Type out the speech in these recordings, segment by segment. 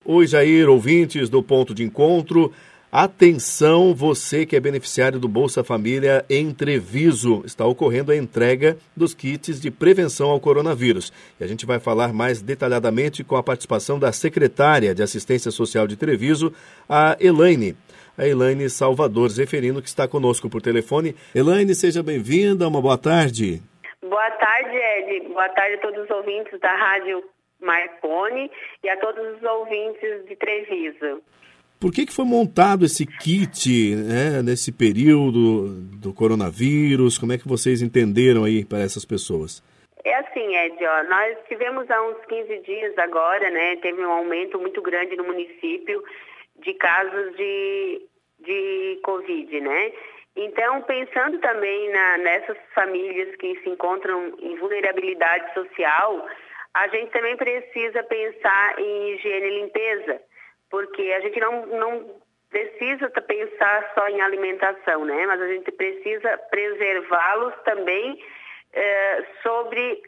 Oi, Jair, ouvintes do Ponto de Encontro. Atenção, você que é beneficiário do Bolsa Família em Treviso. Está ocorrendo a entrega dos kits de prevenção ao coronavírus. E a gente vai falar mais detalhadamente com a participação da secretária de Assistência Social de Treviso, a Elaine Salvador Zeferino, que está conosco por telefone. Elaine, seja bem-vinda, uma boa tarde. Boa tarde, Ed. Boa tarde a todos os ouvintes da Rádio Marconi e a todos os ouvintes de Treviso. Por que foi montado esse kit, nesse período do coronavírus? Como é que vocês entenderam aí para essas pessoas? É assim, Ed, nós tivemos há uns 15 dias agora, teve um aumento muito grande no município de casos de Covid, Então, pensando também nessas famílias que se encontram em vulnerabilidade social, a gente também precisa pensar em higiene e limpeza, porque a gente não precisa pensar só em alimentação, mas a gente precisa preservá-los também sobre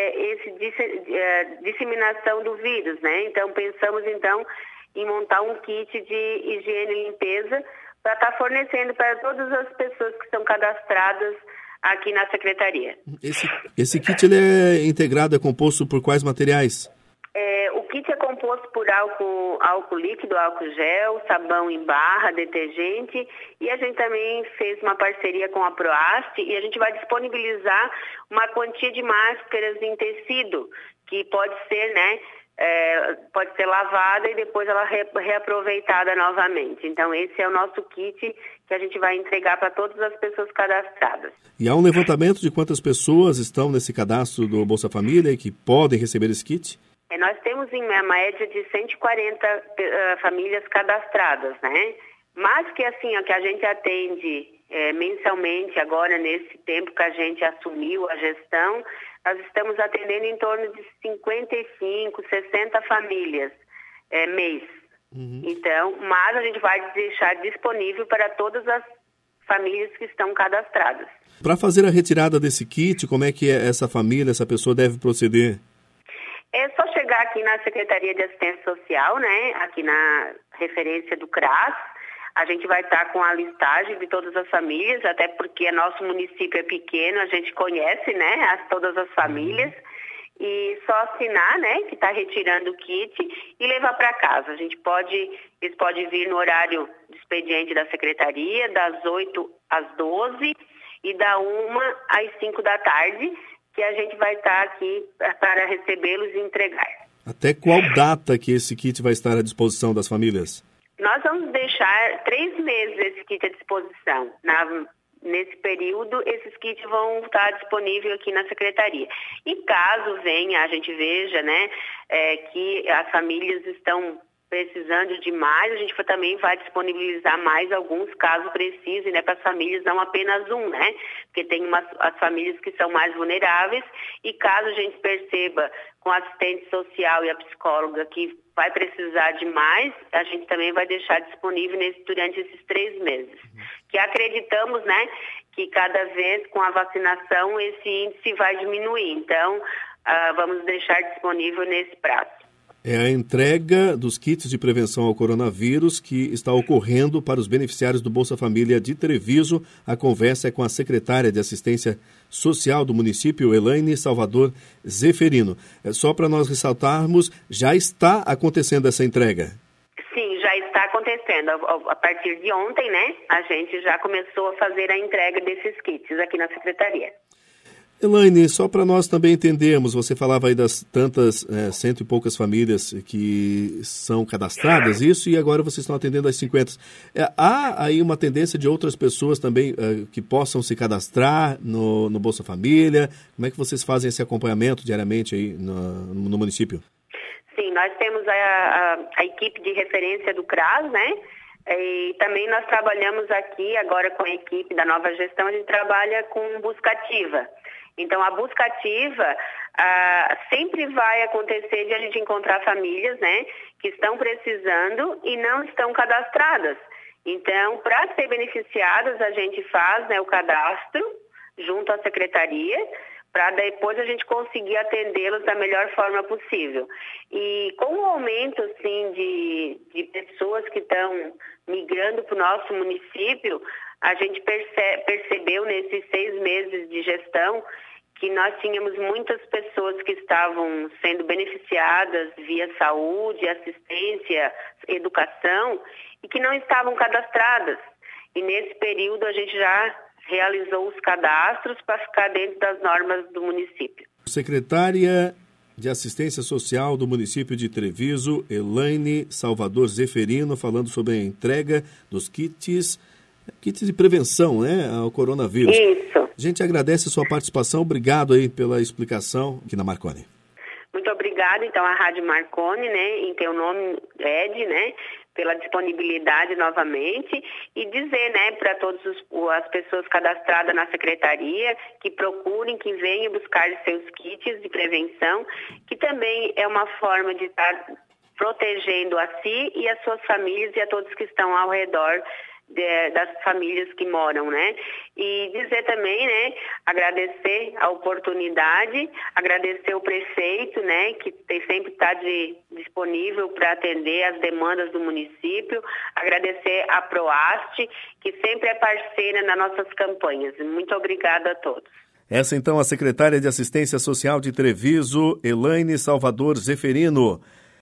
disseminação do vírus, Então, pensamos em montar um kit de higiene e limpeza para estar fornecendo para todas as pessoas que estão cadastradas aqui na Secretaria. Esse kit ele é integrado, é composto por quais materiais? O kit é composto por álcool líquido, álcool gel, sabão em barra, detergente, e a gente também fez uma parceria com a Proaste e a gente vai disponibilizar uma quantia de máscaras em tecido, que pode ser lavada e depois ela reaproveitada novamente. Então, esse é o nosso kit que a gente vai entregar para todas as pessoas cadastradas. E há um levantamento de quantas pessoas estão nesse cadastro do Bolsa Família e que podem receber esse kit? Nós temos em média de 140 famílias cadastradas, Mas que que a gente atende mensalmente agora, nesse tempo que a gente assumiu a gestão, nós estamos atendendo em torno de 55, 60 famílias mês. Uhum. Então, mas a gente vai deixar disponível para todas as famílias que estão cadastradas. Para fazer a retirada desse kit, como é que essa família, essa pessoa deve proceder? É só chegar aqui na Secretaria de Assistência Social, aqui na referência do CRAS. A gente vai estar com a listagem de todas as famílias, até porque nosso município é pequeno, a gente conhece, todas as famílias. E só assinar, que está retirando o kit e levar para casa. Eles podem vir no horário de expediente da Secretaria, das 8 às 12 e da 1 às 5 da tarde, que a gente vai estar aqui para recebê-los e entregar. Até qual data que esse kit vai estar à disposição das famílias? Nós vamos deixar 3 meses esse kit à disposição. Nesse período, esses kits vão estar disponíveis aqui na Secretaria. E caso a gente veja, que as famílias estão precisando de mais, a gente também vai disponibilizar mais alguns, caso precise, para as famílias, não apenas um, Porque tem as famílias que são mais vulneráveis e caso a gente perceba com a assistente social e a psicóloga que vai precisar de mais, a gente também vai deixar disponível durante esses 3 meses. Que acreditamos, que cada vez com a vacinação esse índice vai diminuir. Então, vamos deixar disponível nesse prazo. É a entrega dos kits de prevenção ao coronavírus que está ocorrendo para os beneficiários do Bolsa Família de Treviso. A conversa é com a secretária de Assistência Social do município, Elaine Salvador Zeferino. Só para nós ressaltarmos, já está acontecendo essa entrega? Sim, já está acontecendo. A partir de ontem, a gente já começou a fazer a entrega desses kits aqui na Secretaria. Elaine, só para nós também entendermos, você falava aí das tantas 100 e poucas famílias que são cadastradas, isso, e agora vocês estão atendendo as 50. Há aí uma tendência de outras pessoas também que possam se cadastrar no Bolsa Família? Como é que vocês fazem esse acompanhamento diariamente aí no município? Sim, nós temos a equipe de referência do CRAS, E também nós trabalhamos aqui, agora com a equipe da nova gestão, a gente trabalha com busca ativa. Então, a busca ativa sempre vai acontecer de a gente encontrar famílias, que estão precisando e não estão cadastradas. Então, para ser beneficiadas, a gente faz o cadastro junto à secretaria para depois a gente conseguir atendê-los da melhor forma possível. E com o aumento, assim, de pessoas que estão migrando para o nosso município, a gente percebeu nesses 6 meses de gestão que nós tínhamos muitas pessoas que estavam sendo beneficiadas via saúde, assistência, educação, e que não estavam cadastradas. E nesse período a gente já realizou os cadastros para ficar dentro das normas do município. Secretária de Assistência Social do município de Treviso, Elaine Salvador Zeferino, falando sobre a entrega dos kits de prevenção, né, ao coronavírus. Isso. A gente agradece a sua participação, obrigado aí pela explicação aqui na Marconi. Muito obrigada, então, à Rádio Marconi, né, em teu nome, Ed, né, pela disponibilidade novamente, e dizer, né, para todas as pessoas cadastradas na secretaria que procurem, que venham buscar seus kits de prevenção, que também é uma forma de estar protegendo a si e as suas famílias e a todos que estão ao redor das famílias que moram, né? E dizer também, né, agradecer a oportunidade, agradecer o prefeito, né, que sempre está disponível para atender as demandas do município, agradecer a Proaste, que sempre é parceira nas nossas campanhas. Muito obrigada a todos. Essa então a secretária de Assistência Social de Treviso, Elaine Salvador Zeferino.